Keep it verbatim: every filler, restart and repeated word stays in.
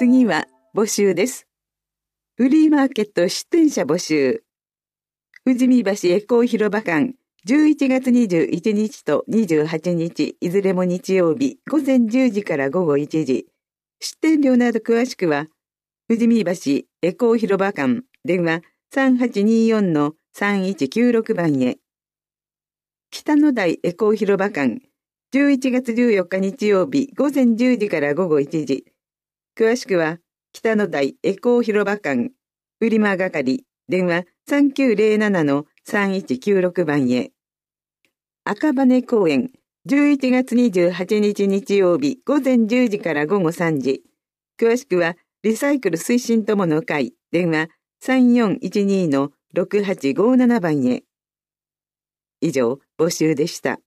次は募集です。フリーマーケット出店者募集。富士見橋エコー広場館、じゅういちがつにじゅういちにちとにじゅうはちにち、いずれも日曜日、ごぜんじゅうじからごごいちじ。出店料など詳しくは、富士見橋エコー広場館、電話 さんはちにーよんのさんいちきゅうろく 番へ。北の台エコー広場館、じゅういちがつじゅうよっか日曜日、ごぜんじゅうじからごごいちじ。詳しくは、北の台エコー広場館、売り間係、電話 さんきゅうぜろななのさんいちきゅうろく 番へ。赤羽公園、じゅういちがつにじゅうはちにち日曜日、ごぜんじゅうじからごごさんじ。詳しくは、リサイクル推進友の会、電話さんよんいちにのろくはちごなな 番へ。以上、募集でした。